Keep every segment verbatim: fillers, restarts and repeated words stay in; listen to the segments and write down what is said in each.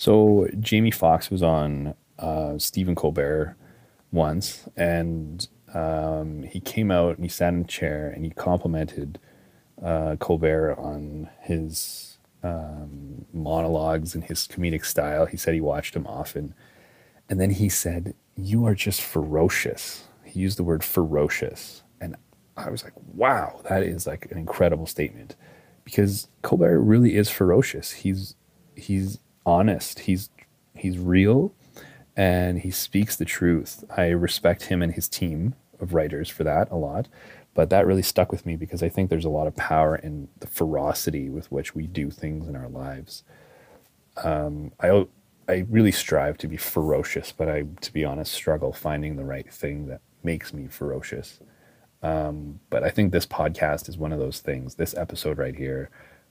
So Jamie Foxx was on uh, Stephen Colbert once, and um, he came out and he sat in a chair and he complimented uh, Colbert on his um, monologues and his comedic style. He said he watched him often, and then he said, "You are just ferocious." He used the word ferocious, and I was like, "Wow, that is like an incredible statement," because Colbert really is ferocious. He's he's honest. He's he's real, and he speaks the truth. I respect him and his team of writers for that a lot, but that really stuck with me because I think there's a lot of power in the ferocity with which we do things in our lives. Um, I I really strive to be ferocious, but I, to be honest, struggle finding the right thing that makes me ferocious. Um, but I think this podcast is one of those things. This episode right here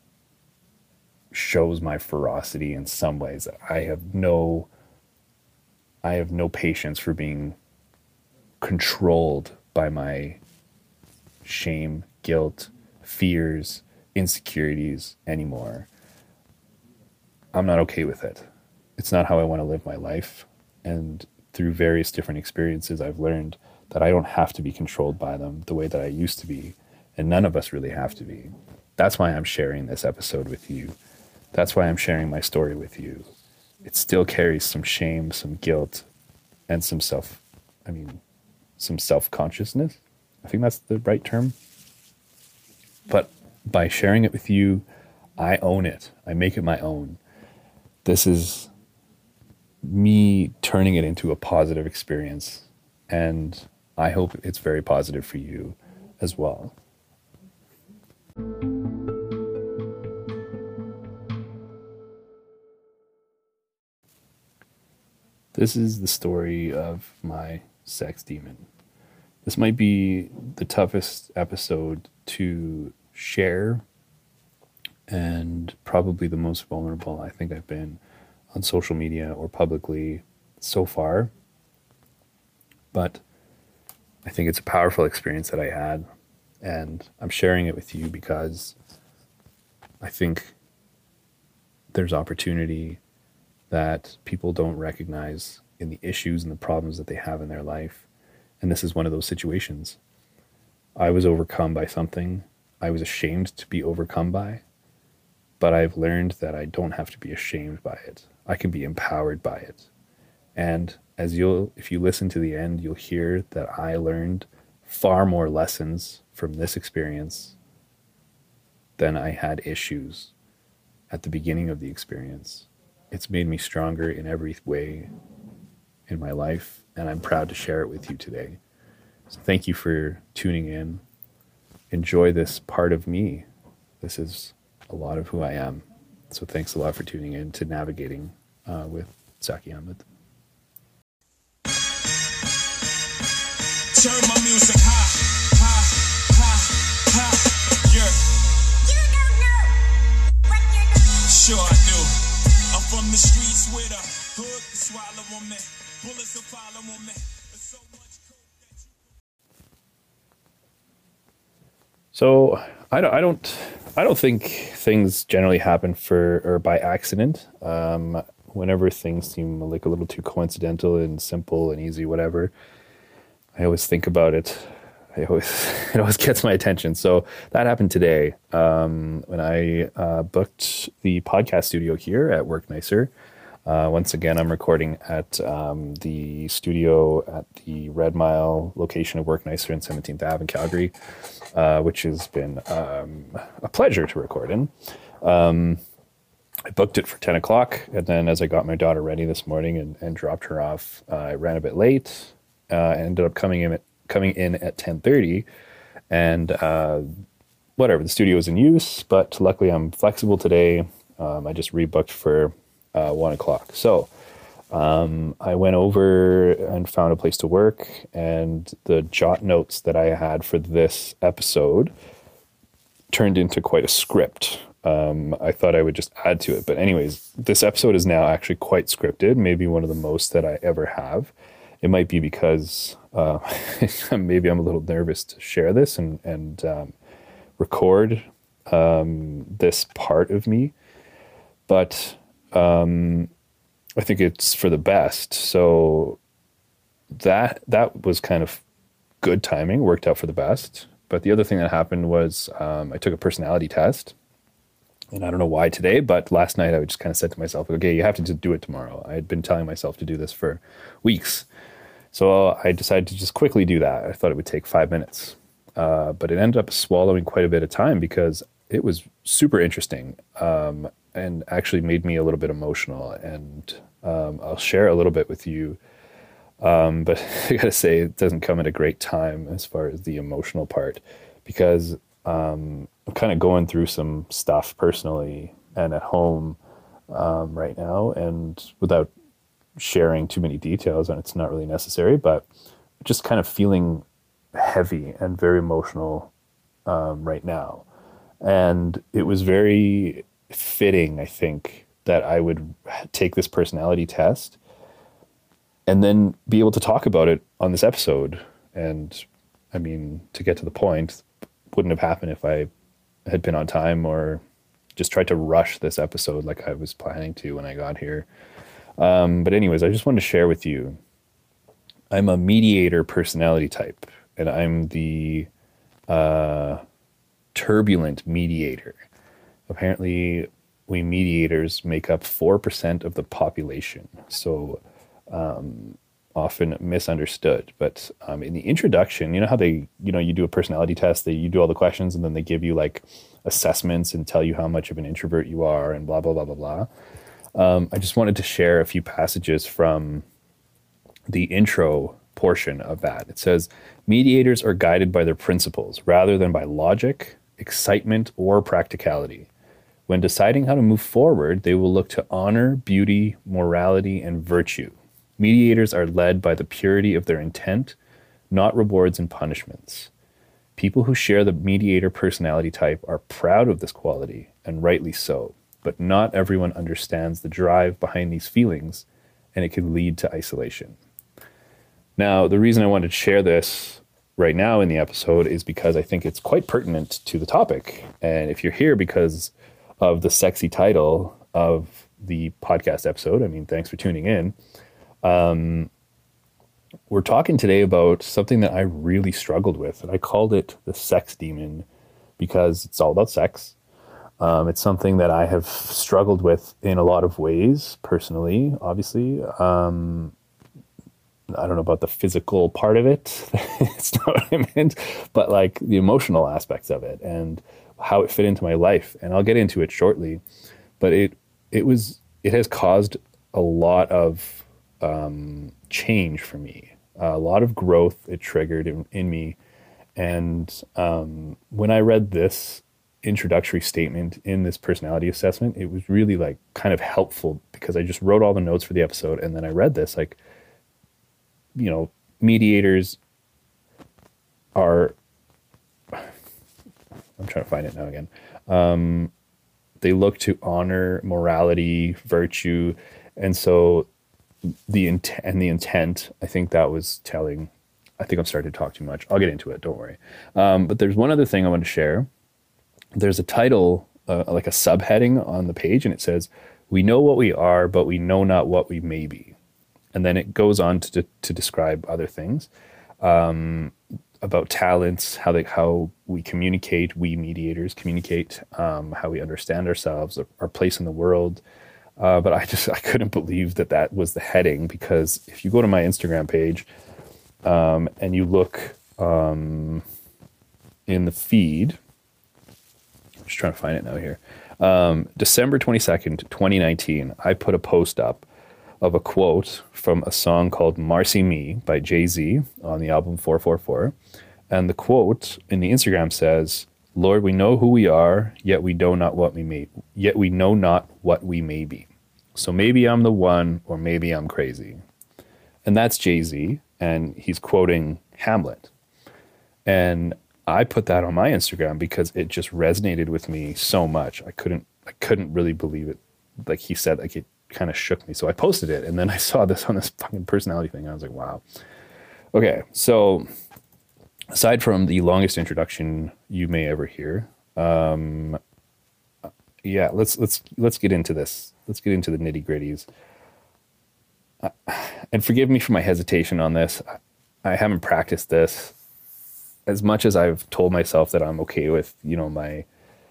shows my ferocity in some ways. I have no, I have no patience for being controlled by my shame, guilt, fears, insecurities anymore. I'm not okay with it. It's not how I want to live my life. And through various different experiences, I've learned that I don't have to be controlled by them the way that I used to be. And none of us really have to be. That's why I'm sharing this episode with you. That's why I'm sharing my story with you. It still carries some shame, some guilt, and some self, I mean, some self-consciousness. I think that's the right term. But by sharing it with you, I own it. I make it my own. This is me turning it into a positive experience, and I hope it's very positive for you as well. This is the story of my sex demon. This might be the toughest episode to share and probably the most vulnerable I think I've been on social media or publicly so far. But I think it's a powerful experience that I had, and I'm sharing it with you because I think there's opportunity that people don't recognize in the issues and the problems that they have in their life. And this is one of those situations. I was overcome by something I was ashamed to be overcome by, but I've learned that I don't have to be ashamed by it. I can be empowered by it. And as you'll, if you listen to the end, you'll hear that I learned far more lessons from this experience than I had issues at the beginning of the experience. It's made me stronger in every way in my life, and I'm proud to share it with you today. So thank you for tuning in. Enjoy this part of me. This is a lot of who I am. So thanks a lot for tuning in to Navigating uh, with Zaki Ahmed. Turn my music high, high, high, high, yeah. You don't know what you're doing. Sure I do. I'm from the streets with a hood to swallow on me. Bullets to follow on me. There's so much coke that you... So I don't, I don't, I don't think things generally happen for or by accident. Um, whenever things seem like a little too coincidental and simple and easy, whatever, I always think about it. I always it always gets my attention. So that happened today um, when I uh, booked the podcast studio here at Work Nicer. Uh, once again, I'm recording at um, the studio at the Red Mile location of Work Nicer in seventeenth Avenue in Calgary, uh, which has been um, a pleasure to record in. Um, I booked it for ten o'clock, and then as I got my daughter ready this morning and, and dropped her off, uh, I ran a bit late. Uh, I ended up coming in at coming in at ten thirty, and uh, whatever, the studio is in use, but luckily I'm flexible today. Um, I just rebooked for uh, one o'clock. So um, I went over and found a place to work, and the jot notes that I had for this episode turned into quite a script. Um, I thought I would just add to it. But anyways, this episode is now actually quite scripted, maybe one of the most that I ever have. It might be because uh, maybe I'm a little nervous to share this and, and um, record um, this part of me. But um, I think it's for the best. So that that was kind of good timing, worked out for the best. But the other thing that happened was um, I took a personality test. And I don't know why today, but last night I just kind of said to myself, okay, you have to just do it tomorrow. I had been telling myself to do this for weeks. So I decided to just quickly do that. I thought it would take five minutes. Uh, but it ended up swallowing quite a bit of time because it was super interesting um, and actually made me a little bit emotional. And um, I'll share a little bit with you. Um, but I gotta say, it doesn't come at a great time as far as the emotional part, because um, I'm kind of going through some stuff personally and at home um, right now, and without sharing too many details, and it's not really necessary, but just kind of feeling heavy and very emotional um, right now. And it was very fitting, I think, that I would take this personality test and then be able to talk about it on this episode. And I mean, to get to the point, wouldn't have happened if I had been on time or just tried to rush this episode like I was planning to when I got here. Um, but anyways, I just wanted to share with you, I'm a mediator personality type, and I'm the uh, turbulent mediator. Apparently, we mediators make up four percent of the population. So um, often misunderstood. But um, in the introduction, you know how they, you know, you do a personality test, they, you do all the questions, and then they give you like assessments and tell you how much of an introvert you are and blah, blah, blah, blah, blah. Um, I just wanted to share a few passages from the intro portion of that. It says, mediators are guided by their principles rather than by logic, excitement, or practicality. When deciding how to move forward, they will look to honor, beauty, morality, and virtue. Mediators are led by the purity of their intent, not rewards and punishments. People who share the mediator personality type are proud of this quality, and rightly so. But not everyone understands the drive behind these feelings, and it can lead to isolation. Now, the reason I wanted to share this right now in the episode is because I think it's quite pertinent to the topic. And if you're here because of the sexy title of the podcast episode, I mean, thanks for tuning in. Um, we're talking today about something that I really struggled with, and I called it the sex demon because it's all about sex. Um, it's something that I have struggled with in a lot of ways, personally, obviously. Um, I don't know about the physical part of it. It's not what I meant, but like the emotional aspects of it and how it fit into my life. And I'll get into it shortly, but it, it was, it has caused a lot of um, change for me, a lot of growth it triggered in, in me. And um, when I read this introductory statement in this personality assessment, it was really like kind of helpful because I just wrote all the notes for the episode. And then I read this, like, you know, mediators are, I'm trying to find it now again. Um, they look to honor, morality, virtue. And so the intent and the intent, I think that was telling. I think I'm starting to talk too much. I'll get into it. Don't worry. Um, but there's one other thing I want to share. There's a title, uh, like a subheading on the page, and it says, "We know what we are, but we know not what we may be." And then it goes on to to describe other things um, about talents, how they how we communicate, we mediators communicate, um, how we understand ourselves, our, our place in the world. Uh, but I just I couldn't believe that that was the heading, because if you go to my Instagram page um, and you look um, in the feed, I'm just trying to find it now here. Um, December twenty-second, twenty nineteen, I put a post up of a quote from a song called Marcy Me by Jay-Z on the album four four four. And the quote in the Instagram says, "Lord, we know who we are, yet we know not what we may, yet we know not what we may be. So maybe I'm the one, or maybe I'm crazy." And that's Jay-Z, and he's quoting Hamlet. And I put that on my Instagram because it just resonated with me so much. I couldn't, I couldn't really believe it. Like he said, like it kind of shook me. So I posted it, and then I saw this on this fucking personality thing. I was like, wow. Okay, so aside from the longest introduction you may ever hear, um, yeah, let's let's let's get into this. Let's get into the nitty gritties. and forgive me for my hesitation on this. I haven't practiced this as much as I've told myself that I'm okay with, you know, my,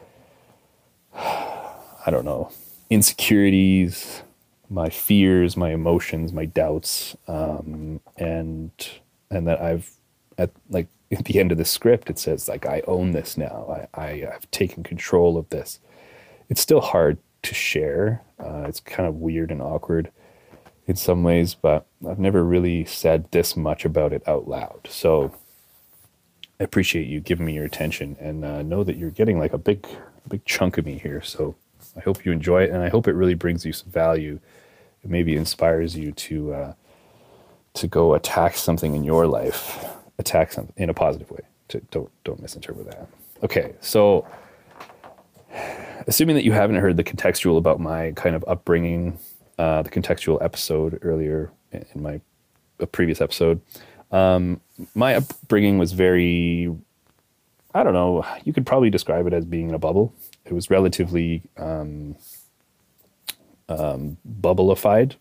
I don't know, insecurities, my fears, my emotions, my doubts, um, and and that I've at like at the end of the script it says like I own this now. I, I have taken control of this. It's still hard to share. Uh, it's kind of weird and awkward in some ways, but I've never really said this much about it out loud. So I appreciate you giving me your attention, and uh, know that you're getting like a big, big chunk of me here. So I hope you enjoy it, and I hope it really brings you some value. It maybe inspires you to uh, to go attack something in your life, attack something in a positive way. To, don't don't misinterpret that. Okay, so assuming that you haven't heard the contextual about my kind of upbringing, uh, the contextual episode earlier in my a previous episode, um, my upbringing was very, I don't know, you could probably describe it as being in a bubble. It was relatively um, um, bubblified.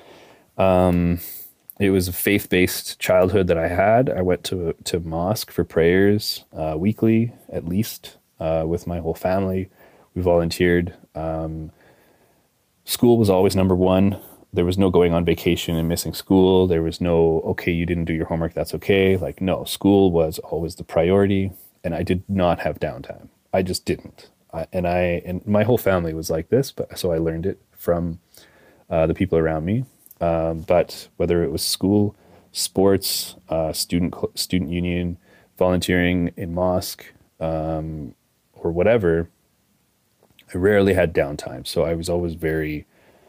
Um, it was a faith-based childhood that I had. I went to to mosque for prayers uh, weekly, at least, uh, with my whole family. We volunteered. Um, school was always number one. There was no going on vacation and missing school. There was no, okay, you didn't do your homework, that's okay. Like, no, school was always the priority, and I did not have downtime. I just didn't. I, and I and my whole family was like this, but so I learned it from uh, the people around me. Um, but whether it was school, sports, uh, student student union, volunteering in mosque, um, or whatever, I rarely had downtime. So I was always very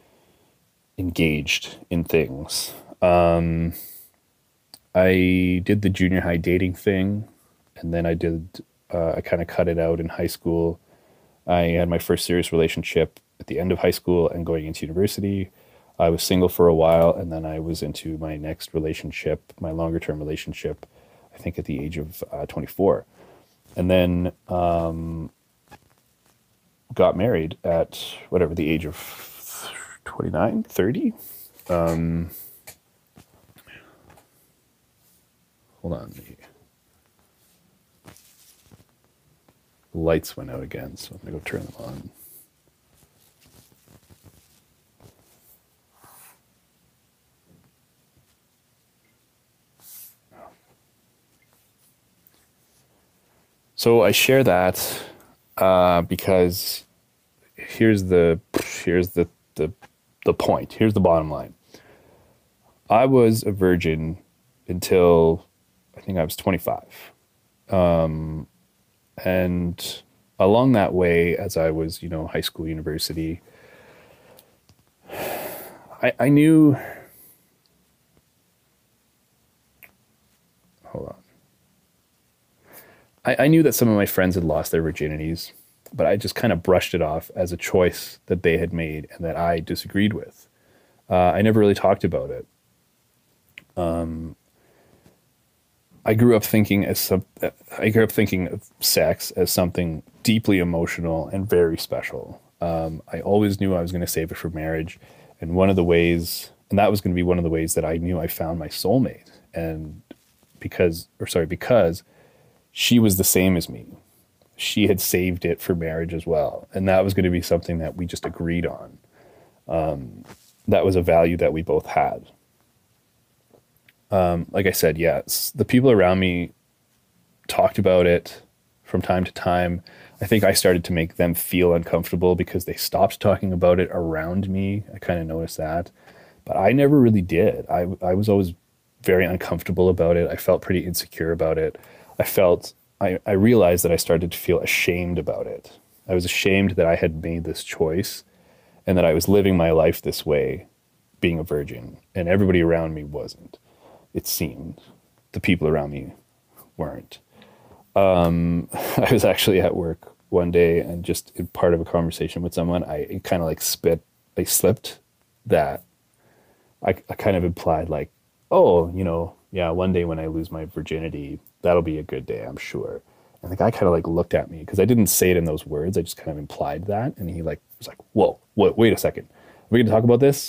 engaged in things. Um, I did the junior high dating thing, and then I did, uh, I kind of cut it out in high school. I had my first serious relationship at the end of high school and going into university. I was single for a while, and then I was into my next relationship, my longer term relationship, I think at the age of uh, twenty-four. And then um, got married at whatever the age of twenty-nine, thirty. Um, hold on. The lights went out again, so I'm going to go turn them on. So I share that uh, because here's the here's the, the the point. Here's the bottom line. I was a virgin until I think I was twenty-five, um, and along that way, as I was, you know, high school, university, I, I knew. Hold on. I, I knew that some of my friends had lost their virginities, but I just kind of brushed it off as a choice that they had made and that I disagreed with. Uh, I never really talked about it. Um, I grew up thinking as some. I grew up thinking of sex as something deeply emotional and very special. Um, I always knew I was going to save it for marriage, and one of the ways, and that was going to be one of the ways that I knew I found my soulmate, and because, or sorry, because. She was the same as me. She had saved it for marriage as well. And that was going to be something that we just agreed on. Um, that was a value that we both had. Um, like I said, yes, the people around me talked about it from time to time. I think I started to make them feel uncomfortable because they stopped talking about it around me. I kind of noticed that. But I never really did. I, I was always very uncomfortable about it. I felt pretty insecure about it. I felt, I, I realized that I started to feel ashamed about it. I was ashamed that I had made this choice and that I was living my life this way, being a virgin, and everybody around me wasn't. It seemed. The people around me weren't. Um, I was actually at work one day, and just in part of a conversation with someone, I kind of like spit, I slipped that. I, I kind of implied like, oh, you know, yeah, one day when I lose my virginity, that'll be a good day, I'm sure. And the guy kind of like looked at me because I didn't say it in those words. I just kind of implied that. And he like was like, whoa, what, wait a second. Are we going to talk about this?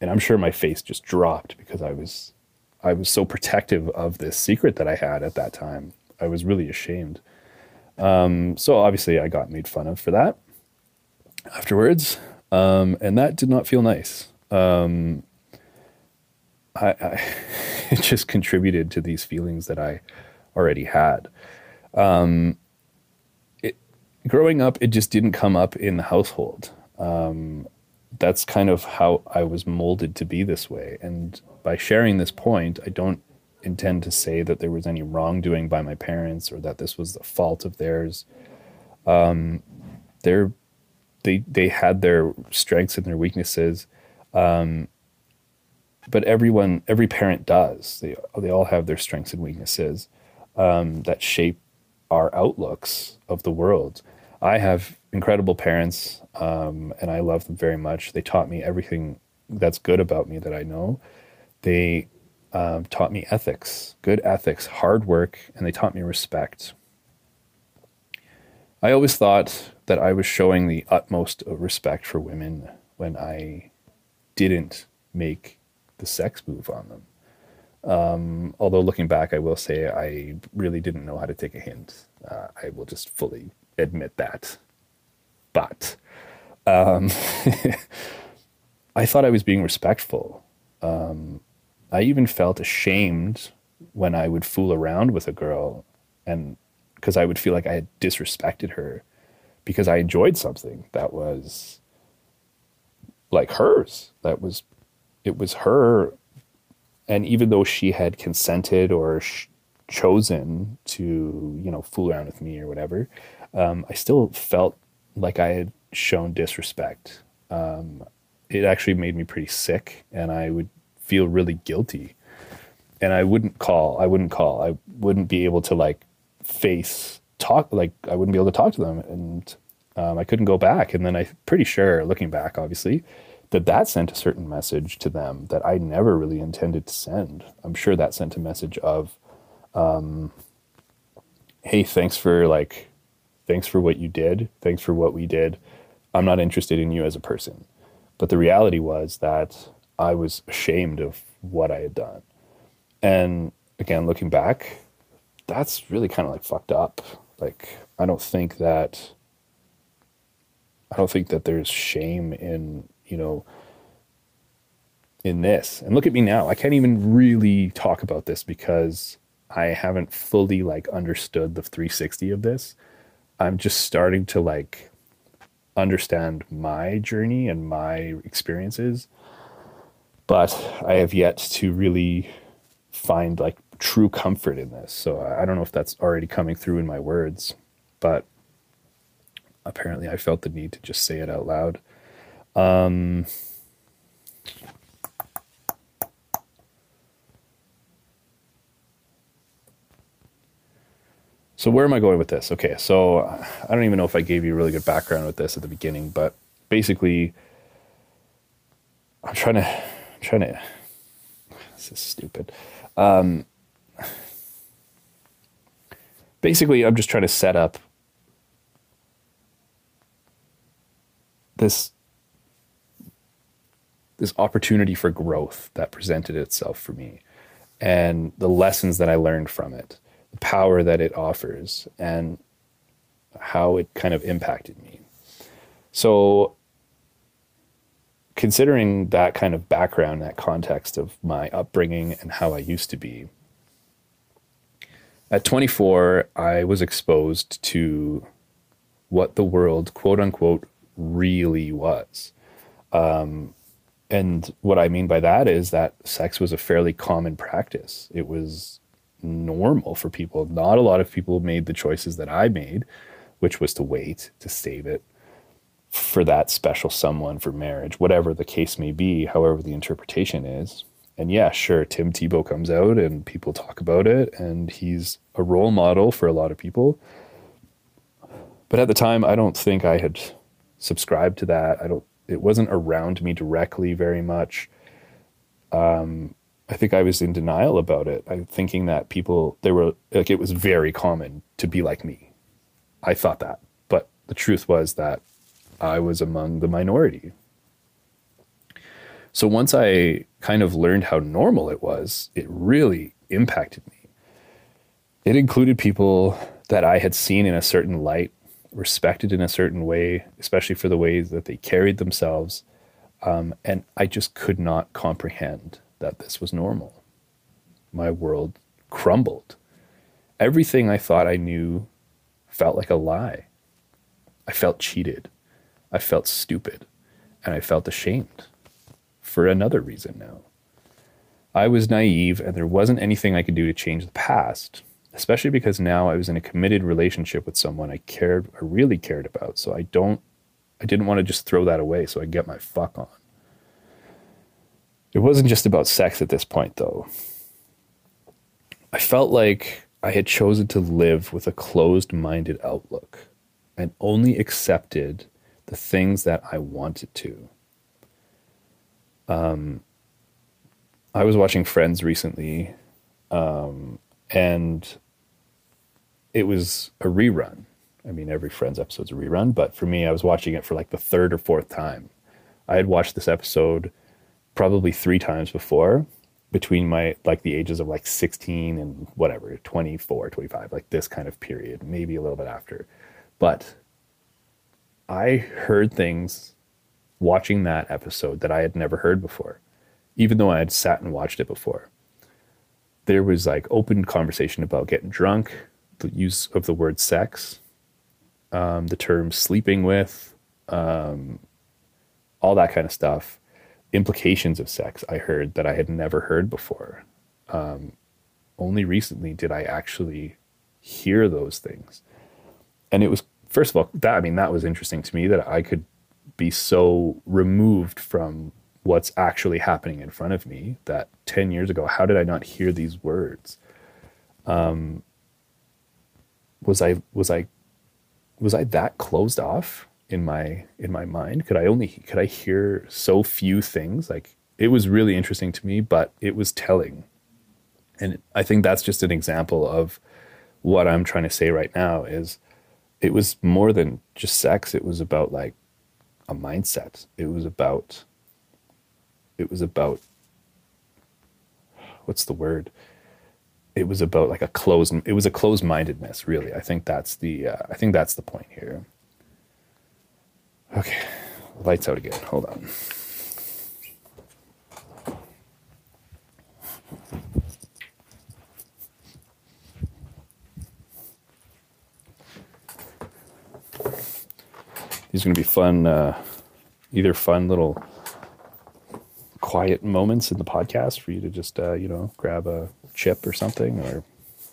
and I'm sure my face just dropped because I was, I was so protective of this secret that I had at that time. I was really ashamed. Um, so obviously I got made fun of for that afterwards. Um, and that did not feel nice. Um, I, I it just contributed to these feelings that I already had. Um, it, growing up, it just didn't come up in the household. Um, that's kind of how I was molded to be this way. And by sharing this point, I don't intend to say that there was any wrongdoing by my parents or that this was the fault of theirs. Um, they're, they, they had their strengths and their weaknesses. Um, but everyone, every parent does. They, they all have their strengths and weaknesses, um, that shape our outlooks of the world. I have incredible parents, um, and I love them very much. They taught me everything that's good about me that I know. They um, taught me ethics, good ethics, hard work, and they taught me respect. I always thought that I was showing the utmost of respect for women when I didn't make the sex move on them. Um, although looking back, I will say I really didn't know how to take a hint. Uh, I will just fully admit that. But um, I thought I was being respectful. Um, I even felt ashamed when I would fool around with a girl, and because I would feel like I had disrespected her because I enjoyed something that was like hers. That was, it was her. And even though she had consented or sh- chosen to, you know, fool around with me or whatever, um, I still felt like I had shown disrespect. Um, it actually made me pretty sick, and I would feel really guilty. And I wouldn't call, I wouldn't call, I wouldn't be able to like face talk, like I wouldn't be able to talk to them, and um, I couldn't go back. And then I'm pretty sure, looking back, obviously, that that sent a certain message to them that I never really intended to send. I'm sure that sent a message of, um, hey, thanks for like, thanks for what you did. Thanks for what we did. I'm not interested in you as a person. But the reality was that I was ashamed of what I had done. And again, looking back, that's really kind of like fucked up. Like, I don't think that, I don't think that there's shame in, you know, in this. And look at me now. I can't even really talk about this because I haven't fully like understood the three sixty of this. I'm just starting to like understand my journey and my experiences, but I have yet to really find like true comfort in this. So I don't know if that's already coming through in my words, but apparently I felt the need to just say it out loud. Um, so where am I going with this? Okay, so I don't even know if I gave you a really good background with this at the beginning, but basically, I'm trying to, I'm trying to, this is stupid. Um, basically, I'm just trying to set up this this opportunity for growth that presented itself for me, and the lessons that I learned from it, the power that it offers, and how it kind of impacted me. So considering that kind of background, that context of my upbringing and how I used to be, at twenty-four, I was exposed to what the world, quote unquote, really was. Um, and what I mean by that is that sex was a fairly common practice. It was normal for people. Not a lot of people made the choices that I made, which was to wait, to save it for that special someone for marriage, whatever the case may be, however the interpretation is. And yeah, sure, Tim Tebow comes out and people talk about it, and he's a role model for a lot of people. But at the time, I don't think I had subscribed to that. I don't, it wasn't around me directly very much. Um, I think I was in denial about it. I'm thinking that people, they were like, it was very common to be like me. I thought that, but the truth was that I was among the minority. So once I kind of learned how normal it was, it really impacted me. It included people that I had seen in a certain light, respected in a certain way, especially for the ways that they carried themselves. Um, and I just could not comprehend that this was normal. My world crumbled. Everything I thought I knew felt like a lie. I felt cheated. I felt stupid. And I felt ashamed for another reason now. I was naive and there wasn't anything I could do to change the past, especially because now I was in a committed relationship with someone I cared, I really cared about. So I don't, I didn't want to just throw that away. So I get my fuck on. It wasn't just about sex at this point though. I felt like I had chosen to live with a closed-minded outlook and only accepted the things that I wanted to. Um, I was watching Friends recently, um, and it was a rerun. I mean, every Friends episode's a rerun, but for me, I was watching it for like the third or fourth time. I had watched this episode probably three times before, between my, like the ages of like sixteen and whatever, twenty-four, twenty-five, like this kind of period, maybe a little bit after. But I heard things watching that episode that I had never heard before, even though I had sat and watched it before. There was like open conversation about getting drunk, the use of the word sex, um, the term sleeping with, um, all that kind of stuff. Implications of sex I heard that I had never heard before. Um, only recently did I actually hear those things. And it was, first of all, that, I mean, that was interesting to me that I could be so removed from what's actually happening in front of me that ten years ago, how did I not hear these words? Um, was I, was I, was I that closed off in my, in my mind? Could I only, could I hear so few things? Like, it was really interesting to me, but it was telling. And I think that's just an example of what I'm trying to say right now is it was more than just sex. It was about like a mindset. It was about, it was about, what's the word? It was about like a closed, it was a closed-mindedness, really. I think that's the, uh, I think that's the point here. Okay, lights out again. Hold on. These are going to be fun, uh, either fun little quiet moments in the podcast for you to just, uh, you know, grab a chip or something, or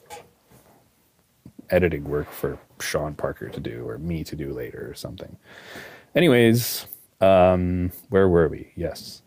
editing work for Sean Parker to do or me to do later or something. Anyways, um, where were we? Yes.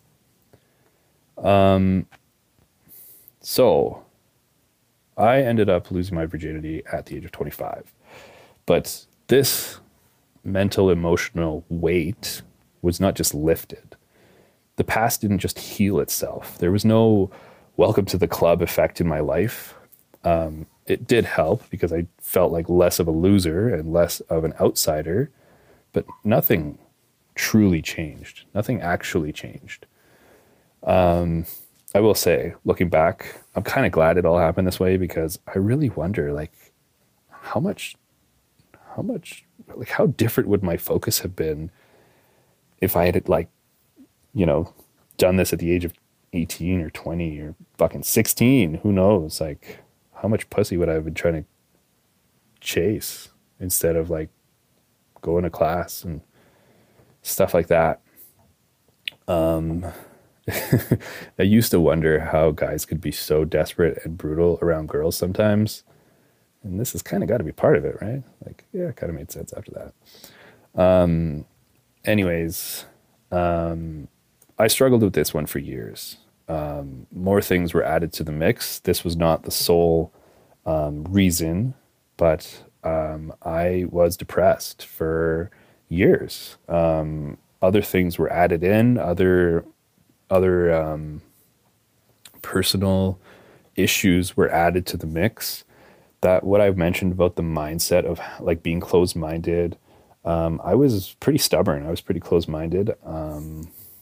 Um, so I ended up losing my virginity at the age of twenty-five, but this mental, emotional weight was not just lifted. The past didn't just heal itself. There was no welcome to the club effect in my life. Um, it did help because I felt like less of a loser and less of an outsider, but nothing truly changed. Nothing actually changed. Um, I will say, looking back, I'm kind of glad it all happened this way because I really wonder, like, how much, how much, like, how different would my focus have been if I had, like, you know, done this at the age of eighteen or twenty or fucking sixteen? Who knows? Like, how much pussy would I have been trying to chase instead of like going to class and stuff like that? Um, I used to wonder how guys could be so desperate and brutal around girls sometimes. And this has kind of got to be part of it, right? Like, yeah, it kind of made sense after that. Um, anyways, um, I struggled with this one for years. Um, more things were added to the mix. This was not the sole um, reason, but um, I was depressed for years. Um, other things were added in, other other um, personal issues were added to the mix. That what I've mentioned about the mindset of like being closed-minded, um, I was pretty stubborn. I was pretty closed-minded. Um,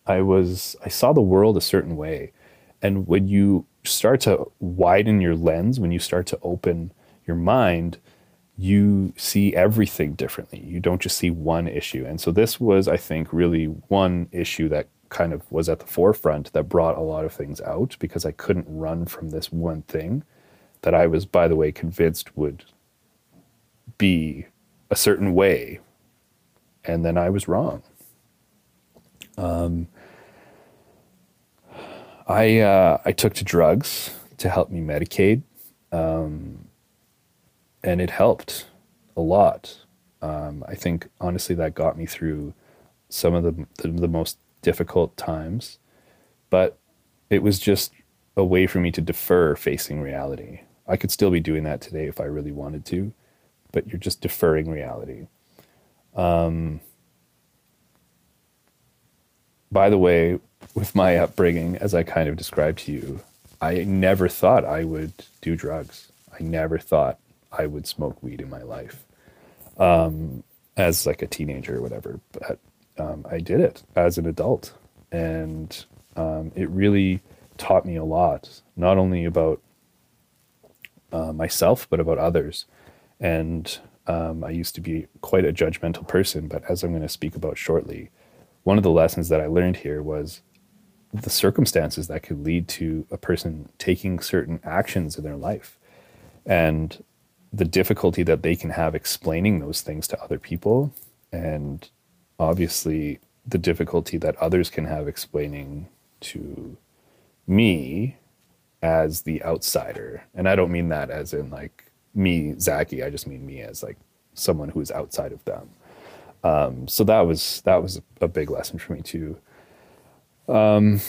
I was, I saw the world a certain way. And when you start to widen your lens, when you start to open your mind, you see everything differently. You don't just see one issue. And so this was, I think, really one issue that kind of was at the forefront that brought a lot of things out, because I couldn't run from this one thing that I was, by the way, convinced would be a certain way. And then I was wrong. Um, I, uh, I took to drugs to help me medicate. Um, and it helped a lot. Um, I think, honestly, that got me through some of the, the, the most difficult times, but it was just a way for me to defer facing reality. I could still be doing that today if I really wanted to, but you're just deferring reality. Um, by the way, with my upbringing, as I kind of described to you, I never thought I would do drugs. I never thought I would smoke weed in my life, um, as like a teenager or whatever. But um, I did it as an adult, and um, it really taught me a lot, not only about uh, myself, but about others. And um, I used to be quite a judgmental person, but as I'm going to speak about shortly, one of the lessons that I learned here was the circumstances that could lead to a person taking certain actions in their life, and the difficulty that they can have explaining those things to other people, and obviously the difficulty that others can have explaining to me as the outsider. And I don't mean that as in like me, Zachy. I just mean me as like someone who is outside of them. Um, so that was that was a big lesson for me too. Um,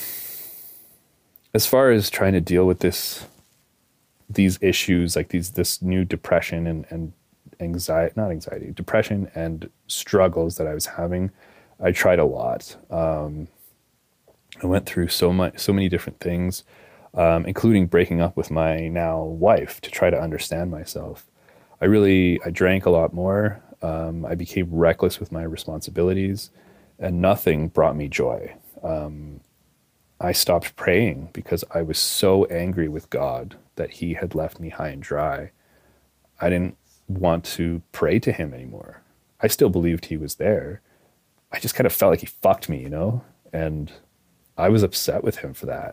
as far as trying to deal with this, these issues, like these, this new depression and, and anxiety, not anxiety, depression and struggles that I was having, I tried a lot. Um, I went through so much, so many different things, um, including breaking up with my now wife to try to understand myself. I really, I drank a lot more. Um, I became reckless with my responsibilities, and nothing brought me joy. Um, I stopped praying because I was so angry with God that he had left me high and dry. I didn't want to pray to him anymore. I still believed he was there. I just kind of felt like he fucked me, you know? And I was upset with him for that.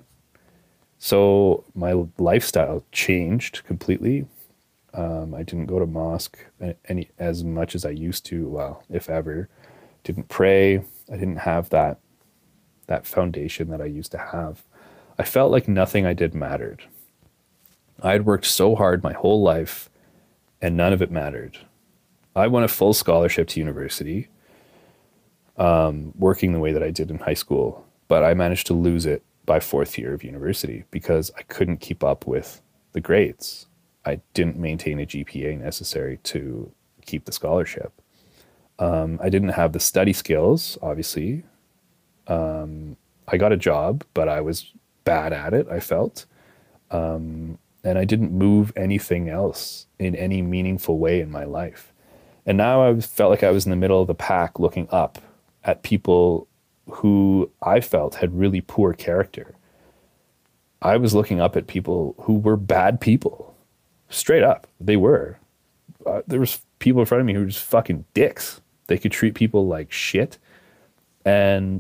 So my lifestyle changed completely. Um, I didn't go to mosque any as much as I used to. Well, if ever. Didn't pray. I didn't have that that foundation that I used to have. I felt like nothing I did mattered. I had worked so hard my whole life, and none of it mattered. I won a full scholarship to university, um, working the way that I did in high school, but I managed to lose it by fourth year of university because I couldn't keep up with the grades. I didn't maintain a G P A necessary to keep the scholarship. Um, I didn't have the study skills, obviously. Um, I got a job, but I was bad at it, I felt. Um, and I didn't move anything else in any meaningful way in my life. And now I felt like I was in the middle of the pack looking up at people who I felt had really poor character. I was looking up at people who were bad people. Straight up, they were. Uh, there was people in front of me who were just fucking dicks. They could treat people like shit and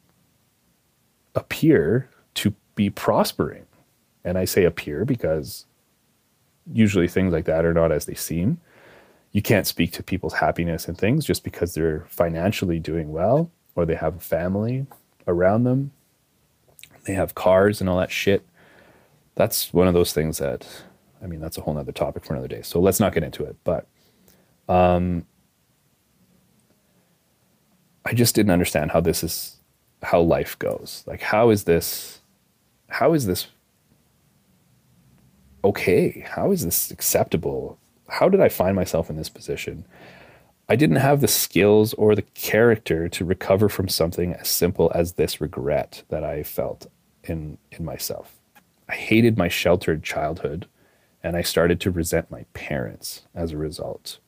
appear to be prospering. And I say appear because usually things like that are not as they seem. You can't speak to people's happiness and things just because they're financially doing well or they have a family around them. They have cars and all that shit. That's one of those things that, I mean, that's a whole nother topic for another day. So let's not get into it. But um, I just didn't understand how this is, how life goes. Like, how is this, how is this okay? How is this acceptable? How did I find myself in this position? I didn't have the skills or the character to recover from something as simple as this regret that I felt in, in myself. I hated my sheltered childhood, and I started to resent my parents as a result.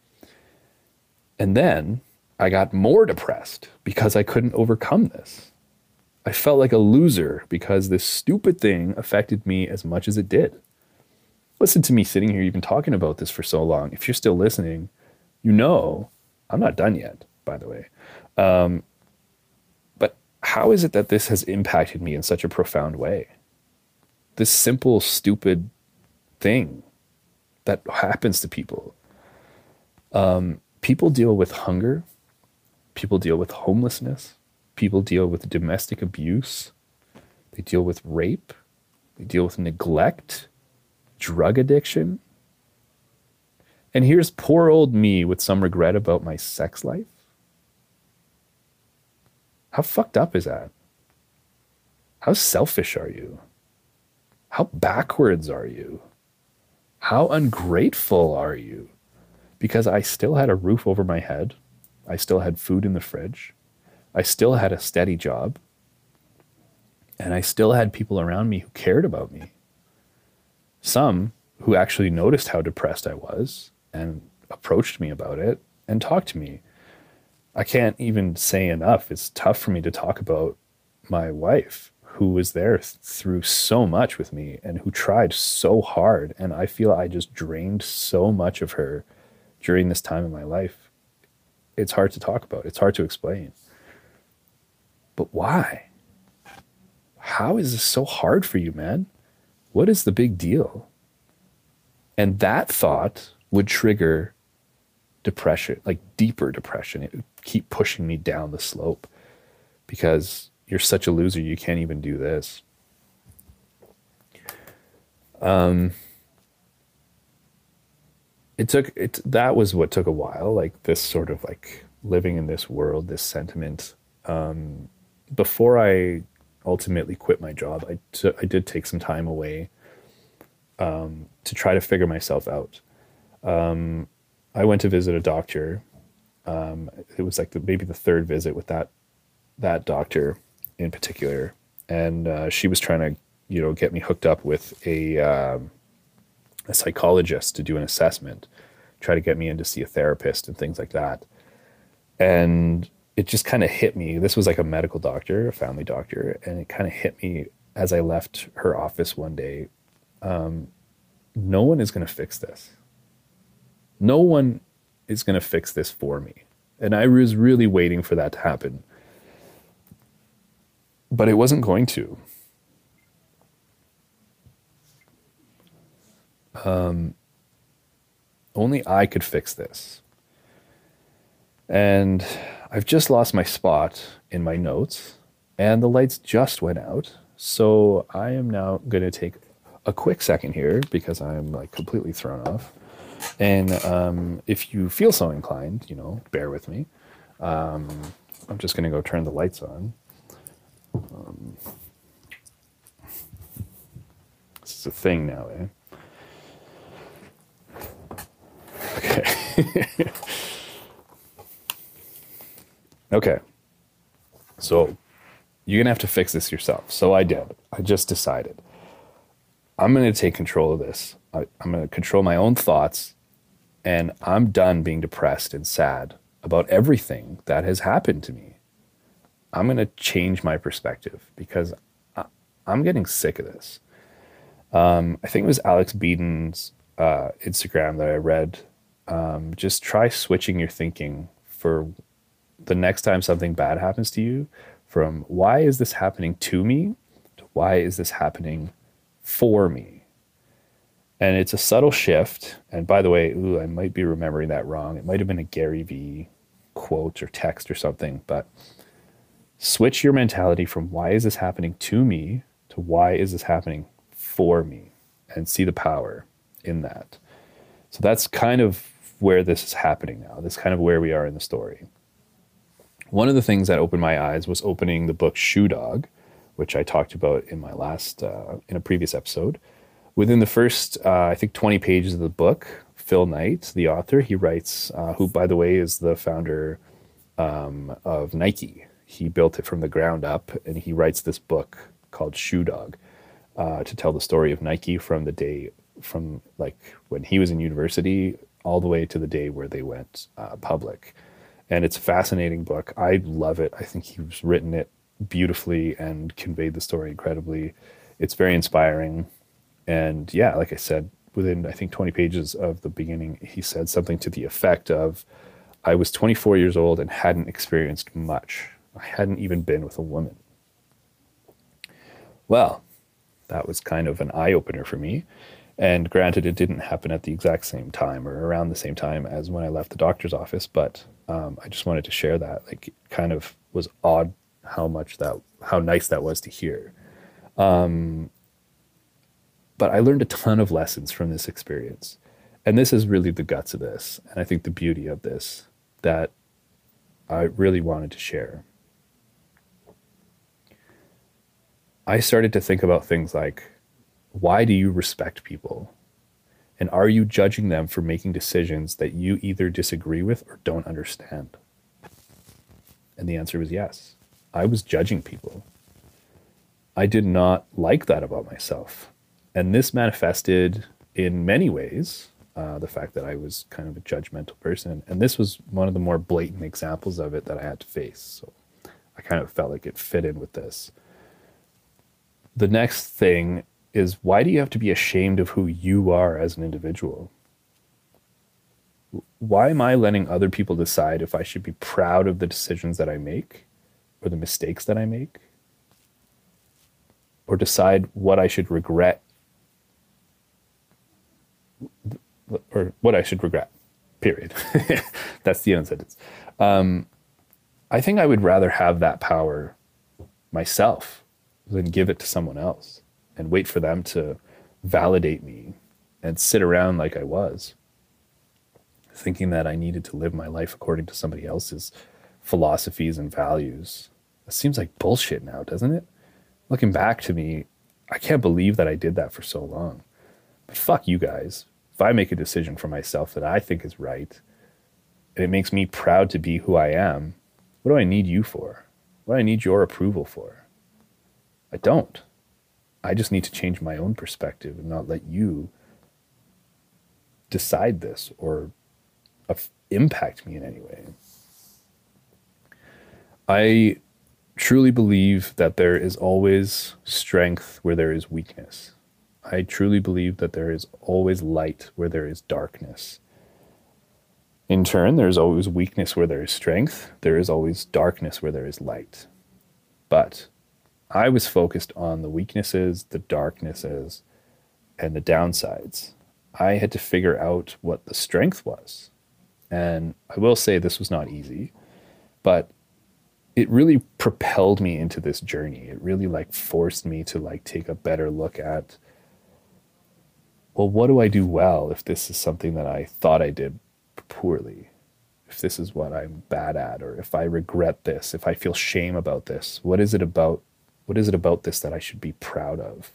And then I got more depressed because I couldn't overcome this. I felt like a loser because this stupid thing affected me as much as it did. Listen to me sitting here even talking about this for so long. If you're still listening, you know I'm not done yet, by the way. Um, but how is it that this has impacted me in such a profound way? This simple, stupid thing that happens to people. Um, people deal with hunger. People deal with homelessness. People deal with domestic abuse. They deal with rape. They deal with neglect, drug addiction. And here's poor old me with some regret about my sex life. How fucked up is that? How selfish are you? How backwards are you? How ungrateful are you? Because I still had a roof over my head. I still had food in the fridge. I still had a steady job. And I still had people around me who cared about me. Some who actually noticed how depressed I was and approached me about it and talked to me. I can't even say enough. It's tough for me to talk about my wife, who was there th- through so much with me and who tried so hard. And I feel I just drained so much of her during this time in my life. It's hard to talk about. It's hard to explain. But why? How is this so hard for you, man? What is the big deal? And that thought would trigger depression, like deeper depression. It would keep pushing me down the slope because you're such a loser, you can't even do this. Um, it took, it, that was what took a while, like this sort of like living in this world, this sentiment. Um, before I ultimately quit my job, I, t- I did take some time away um, to try to figure myself out. Um, I went to visit a doctor. Um, it was like the, maybe the third visit with that that doctor in particular, and uh, she was trying to, you know, get me hooked up with a um, a psychologist to do an assessment, try to get me in to see a therapist and things like that. And it just kind of hit me. This was like a medical doctor, a family doctor, and it kind of hit me as I left her office one day. Um, no one is going to fix this. No one is going to fix this for me. And I was really waiting for that to happen. But it wasn't going to. Um, only I could fix this. And I've just lost my spot in my notes, and the lights just went out. So I am now going to take a quick second here because I'm like completely thrown off. And um, if you feel so inclined, you know, bear with me. Um, I'm just going to go turn the lights on. Um, this is a thing now, eh? Okay. Okay. So you're going to have to fix this yourself. So I did. I just decided. I'm going to take control of this. I, I'm going to control my own thoughts, and I'm done being depressed and sad about everything that has happened to me. I'm going to change my perspective because I, I'm getting sick of this. Um, I think it was Alex Beaton's uh, Instagram that I read. Um, just try switching your thinking for the next time something bad happens to you, from why is this happening to me to why is this happening for me. And it's a subtle shift. And by the way, ooh, I might be remembering that wrong. It might have been a Gary Vee quote or text or something, but switch your mentality from why is this happening to me to why is this happening for me, and see the power in that. So that's kind of where this is happening now. That's kind of where we are in the story. One of the things that opened my eyes was opening the book Shoe Dog, which I talked about in my last, uh, in a previous episode. Within the first, uh, I think, twenty pages of the book, Phil Knight, the author, he writes, uh, who, by the way, is the founder um, of Nike. He built it from the ground up, and he writes this book called Shoe Dog uh, to tell the story of Nike from the day, from like when he was in university all the way to the day where they went uh, public. And it's a fascinating book. I love it. I think he's written it beautifully and conveyed the story incredibly. It's very inspiring. And yeah, like I said, within, I think, twenty pages of the beginning, he said something to the effect of, I was twenty-four years old and hadn't experienced much. I hadn't even been with a woman. Well, that was kind of an eye-opener for me. And granted, it didn't happen at the exact same time or around the same time as when I left the doctor's office, but um, I just wanted to share that. Like, it kind of was odd how much that, how nice that was to hear. Um, but I learned a ton of lessons from this experience. And this is really the guts of this. And I think the beauty of this that I really wanted to share. I started to think about things like, why do you respect people? And are you judging them for making decisions that you either disagree with or don't understand? And the answer was yes. I was judging people. I did not like that about myself. And this manifested in many ways, uh, the fact that I was kind of a judgmental person. And this was one of the more blatant examples of it that I had to face. So I kind of felt like it fit in with this. The next thing is, why do you have to be ashamed of who you are as an individual? Why am I letting other people decide if I should be proud of the decisions that I make or the mistakes that I make? Or decide what I should regret or what I should regret, period. That's the end of the sentence. Um, I think I would rather have that power myself than give it to someone else and wait for them to validate me and sit around like I was, thinking that I needed to live my life according to somebody else's philosophies and values. It seems like bullshit now, doesn't it? Looking back to me, I can't believe that I did that for so long. But fuck you guys. If I make a decision for myself that I think is right, and it makes me proud to be who I am, what do I need you for? What do I need your approval for? I don't. I just need to change my own perspective and not let you decide this or af- impact me in any way. I truly believe that there is always strength where there is weakness. I truly believe that there is always light where there is darkness. In turn, there is always weakness where there is strength. There is always darkness where there is light. But I was focused on the weaknesses, the darknesses, and the downsides. I had to figure out what the strength was. And I will say this was not easy, but it really propelled me into this journey. It really like forced me to like take a better look at, well, what do I do well if this is something that I thought I did poorly? If this is what I'm bad at, or if I regret this, if I feel shame about this, what is it about? What is it about this that I should be proud of?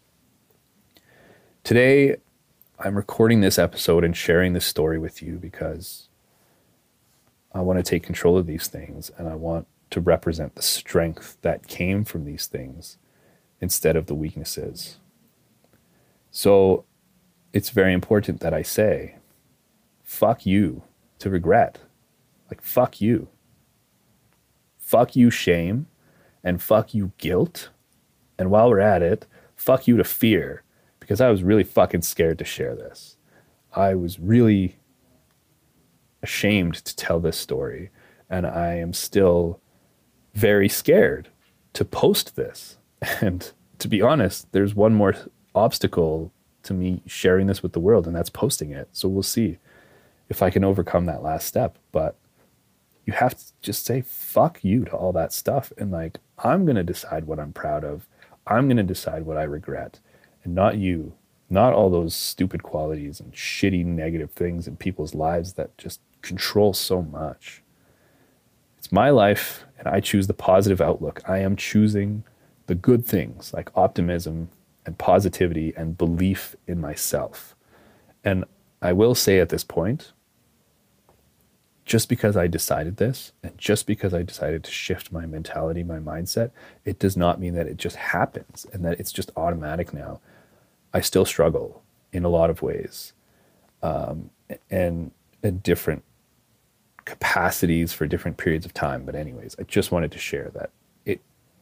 Today, I'm recording this episode and sharing this story with you because I want to take control of these things and I want to represent the strength that came from these things instead of the weaknesses. So it's very important that I say, fuck you to regret. Like, fuck you. Fuck you, shame. And fuck you, guilt. And while we're at it, fuck you to fear. Because I was really fucking scared to share this. I was really ashamed to tell this story. And I am still very scared to post this. And to be honest, there's one more obstacle to me sharing this with the world, and that's posting it. So we'll see if I can overcome that last step. But you have to just say fuck you to all that stuff. And like, I'm going to decide what I'm proud of. I'm going to decide what I regret, and not you, not all those stupid qualities and shitty negative things in people's lives that just control so much. It's my life, and I choose the positive outlook. I am choosing the good things like optimism and positivity and belief in myself. And I will say at this point, just because I decided this, and just because I decided to shift my mentality, my mindset, it does not mean that it just happens and that it's just automatic now. I still struggle in a lot of ways, um, and in different capacities for different periods of time. But anyways, I just wanted to share that it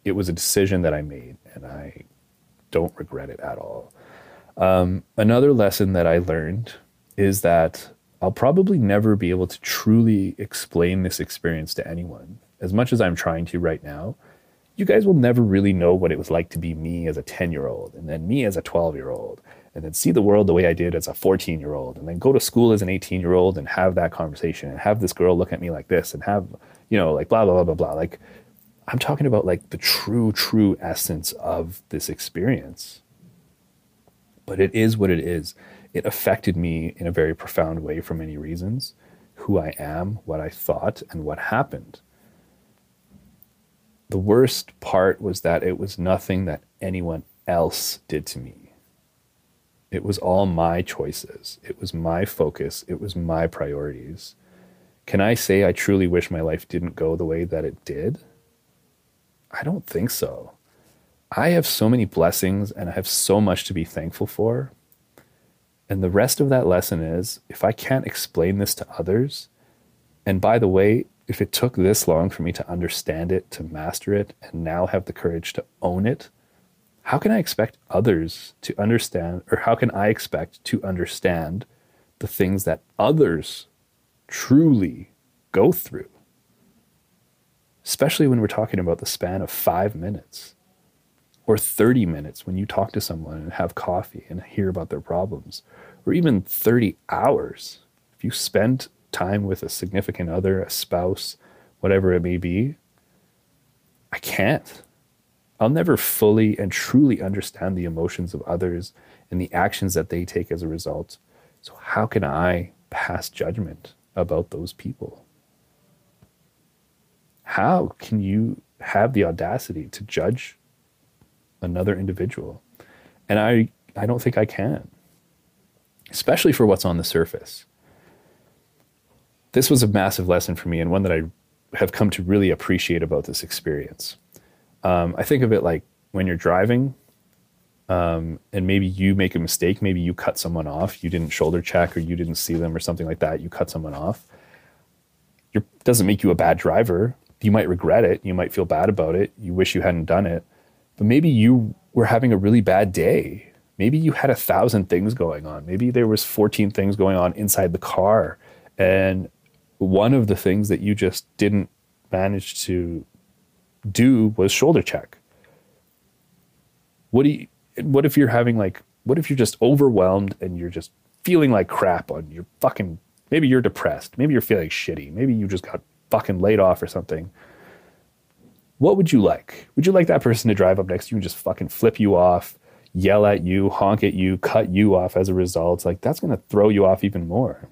it was a decision that I made, and I don't regret it at all. Um, another lesson that I learned is that I'll probably never be able to truly explain this experience to anyone. As much as I'm trying to right now, you guys will never really know what it was like to be me as a ten-year-old, and then me as a twelve-year-old, and then see the world the way I did as a fourteen-year-old, and then go to school as an eighteen-year-old and have that conversation, and have this girl look at me like this, and have, you know, like blah, blah, blah, blah, blah. Like, I'm talking about like the true, true essence of this experience. But it is what it is. It affected me in a very profound way for many reasons. Who I am, what I thought, and what happened. The worst part was that it was nothing that anyone else did to me. It was all my choices. It was my focus. It was my priorities. Can I say I truly wish my life didn't go the way that it did? I don't think so. I have so many blessings and I have so much to be thankful for. And the rest of that lesson is, if I can't explain this to others, and by the way, if it took this long for me to understand it, to master it, and now have the courage to own it, how can I expect others to understand, or how can I expect to understand the things that others truly go through? Especially when we're talking about the span of five minutes or thirty minutes when you talk to someone and have coffee and hear about their problems, or even thirty hours. If you spend time with a significant other, a spouse, whatever it may be, I can't. I'll never fully and truly understand the emotions of others and the actions that they take as a result. So how can I pass judgment about those people? How can you have the audacity to judge another individual? And I, I don't think I can, especially for what's on the surface. This was a massive lesson for me, and one that I have come to really appreciate about this experience. Um, I think of it like when you're driving, um, and maybe you make a mistake, maybe you cut someone off, you didn't shoulder check, or you didn't see them or something like that, you cut someone off. It doesn't make you a bad driver. You might regret it, you might feel bad about it, you wish you hadn't done it, but maybe you were having a really bad day. Maybe you had a thousand things going on. Maybe there was fourteen things going on inside the car, and one of the things that you just didn't manage to do was shoulder check. What do you, what if you're having like, what if you're just overwhelmed and you're just feeling like crap on your fucking, maybe you're depressed, maybe you're feeling shitty, maybe you just got fucking laid off or something. What would you like? Would you like that person to drive up next to you and just fucking flip you off, yell at you, honk at you, cut you off as a result? Like, that's going to throw you off even more.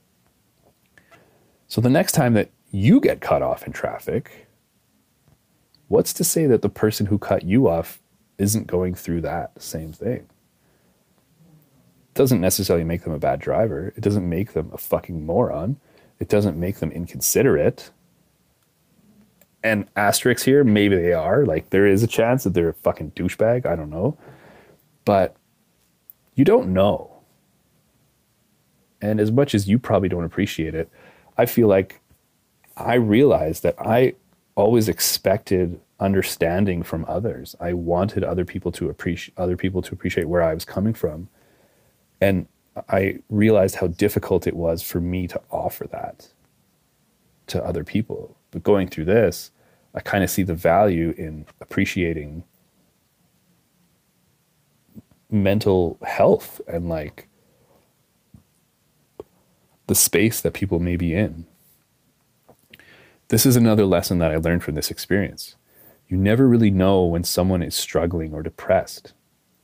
So the next time that you get cut off in traffic, what's to say that the person who cut you off isn't going through that same thing? It doesn't necessarily make them a bad driver. It doesn't make them a fucking moron. It doesn't make them inconsiderate. And asterisks here, maybe they are. Like, there is a chance that they're a fucking douchebag. I don't know. But you don't know. And as much as you probably don't appreciate it, I feel like I realized that I always expected understanding from others. I wanted other people to appreciate other people to appreciate where I was coming from. And I realized how difficult it was for me to offer that to other people. But going through this, I kind of see the value in appreciating mental health and like the space that people may be in. This is another lesson that I learned from this experience. You never really know when someone is struggling or depressed.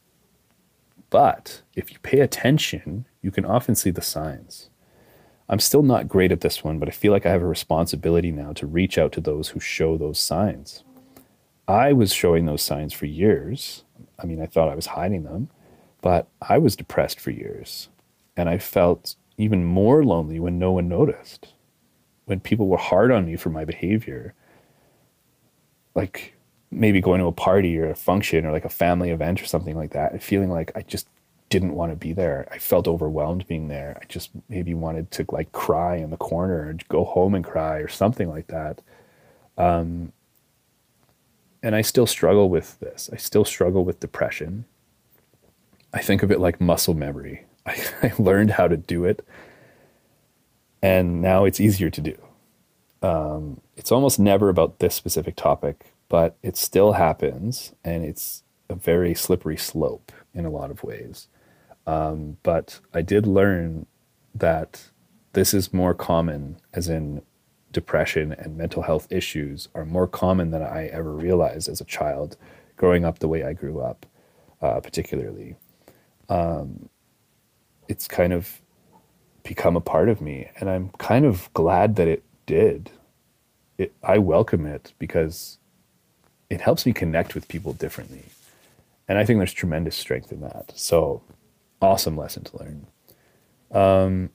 But if you pay attention, you can often see the signs. I'm still not great at this one, but I feel like I have a responsibility now to reach out to those who show those signs. I was showing those signs for years. I mean, I thought I was hiding them, but I was depressed for years. And I felt even more lonely when no one noticed. When people were hard on me for my behavior, like maybe going to a party or a function or like a family event or something like that, and feeling like I just didn't want to be there. I felt overwhelmed being there. I just maybe wanted to like cry in the corner or go home and cry or something like that. Um, and I still struggle with this. I still struggle with depression. I think of it like muscle memory. I, I learned how to do it, and now it's easier to do. Um, it's almost never about this specific topic, but it still happens, and it's a very slippery slope in a lot of ways. Um, but I did learn that this is more common, as in depression and mental health issues are more common than I ever realized as a child, growing up the way I grew up, uh, particularly. Um, it's kind of become a part of me, and I'm kind of glad that it did. It, I welcome it because it helps me connect with people differently. And I think there's tremendous strength in that. So awesome lesson to learn. Um,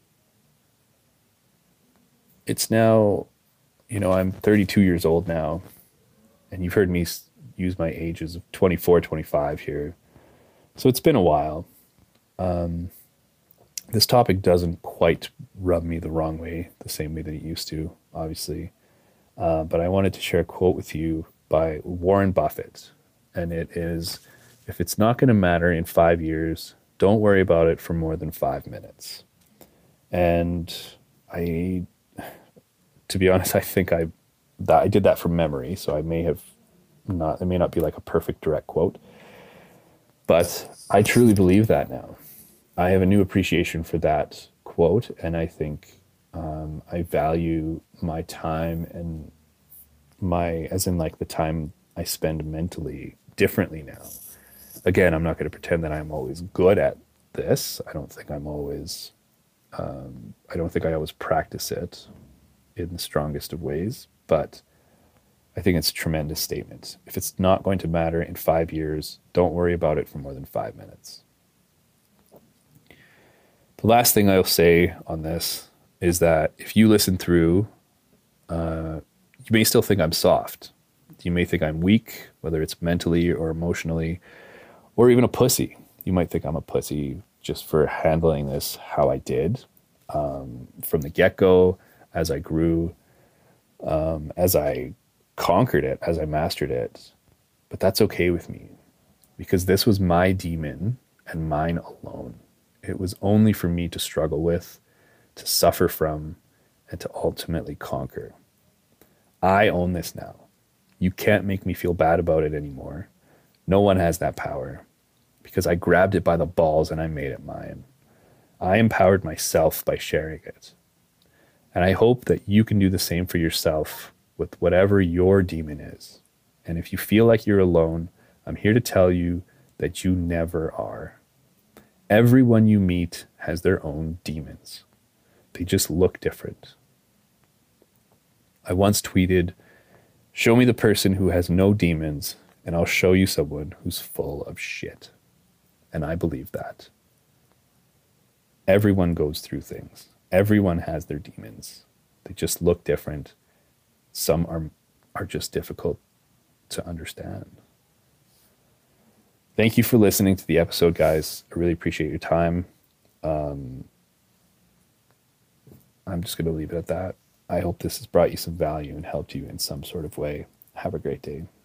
it's now, you know, I'm thirty-two years old now, and you've heard me use my ages of twenty-four, twenty-five here. So it's been a while. Um, this topic doesn't quite rub me the wrong way, the same way that it used to, obviously. Uh, but I wanted to share a quote with you by Warren Buffett. And it is, if it's not going to matter in five years, don't worry about it for more than five minutes. And I, to be honest, I think I, that I did that from memory. So I may have not, it may not be like a perfect direct quote, but I truly believe that now. I have a new appreciation for that quote. And I think um, I value my time and my, as in like the time I spend mentally differently now. Again, I'm not going to pretend that I'm always good at this. I don't think I'm always, um, I don't think I always practice it in the strongest of ways, but I think it's a tremendous statement. If it's not going to matter in five years, don't worry about it for more than five minutes. The last thing I'll say on this is that if you listen through, uh, you may still think I'm soft. You may think I'm weak, whether it's mentally or emotionally, or even a pussy. You might think I'm a pussy just for handling this how I did um, from the get-go, as I grew, um, as I conquered it, as I mastered it. But that's okay with me, because this was my demon and mine alone. It was only for me to struggle with, to suffer from, and to ultimately conquer. I own this now. You can't make me feel bad about it anymore. No one has that power, because I grabbed it by the balls and I made it mine. I empowered myself by sharing it. And I hope that you can do the same for yourself with whatever your demon is. And if you feel like you're alone, I'm here to tell you that you never are. Everyone you meet has their own demons. They just look different. I once tweeted, "Show me the person who has no demons, and I'll show you someone who's full of shit." And I believe that. Everyone goes through things. Everyone has their demons. They just look different. Some are are just difficult to understand. Thank you for listening to the episode, guys. I really appreciate your time. Um, I'm just going to leave it at that. I hope this has brought you some value and helped you in some sort of way. Have a great day.